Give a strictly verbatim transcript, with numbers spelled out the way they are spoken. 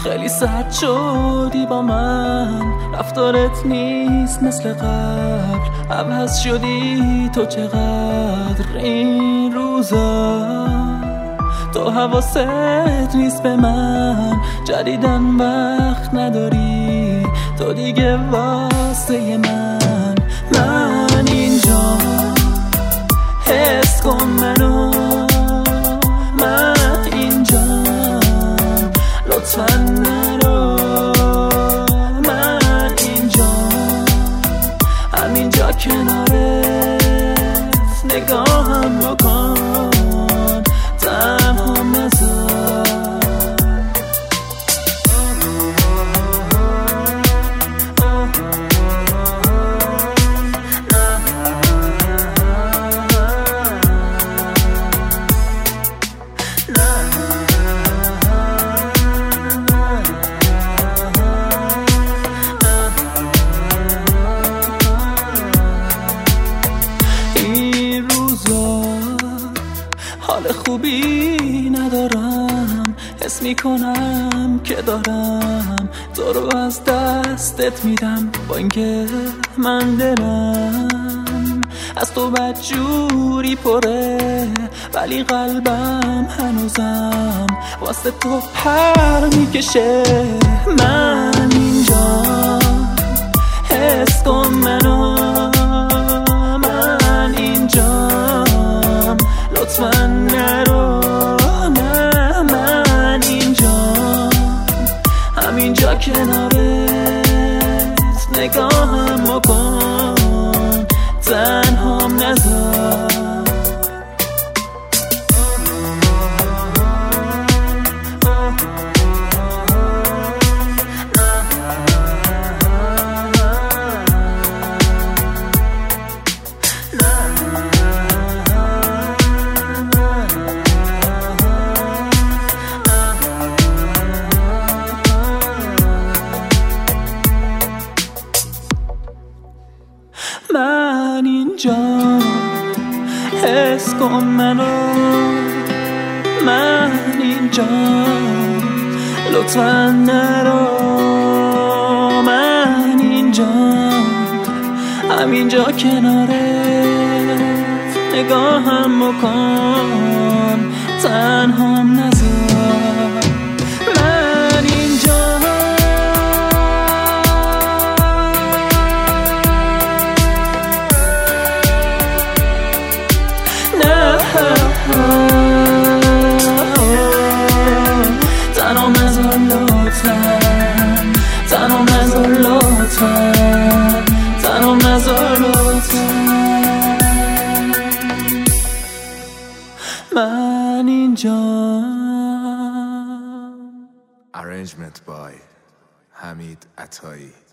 خیلی سرد شدی با من، رفتارت نیست مثل قبل، عوض شدی تو چقدر این روزا. تو حواست نیست به من، جدیدن وقت نداری تو دیگه واسه من. من اینجا حس کن منو، من اینجا لطفاً نرو، من اینجا همینجا کنارت، نگاهم بکن تنهام نذار. حال خوبی ندارم، حس میکنم که دارم تو رو از دستت میدم، با اینکه من دلم از تو بدجوری پره، ولی قلبم هنوزم واسه تو پر میکشه. من اینجا حس کن منو، من اینجا لطفاً نرو، نه من اینجا همینجا کنارت، نگاهم بکن تنهام نذار. من اینجا حس کن منو، من اینجا لطفاً نرو، من اینجا همینجا کنارت، نگاهم بکن تنهام نذار. من اینجا تنها نذار لطفاً، تنها نذار لطفاً، تنها نذار لطفاً. من اینجا. Arrangement by حمید عطایی.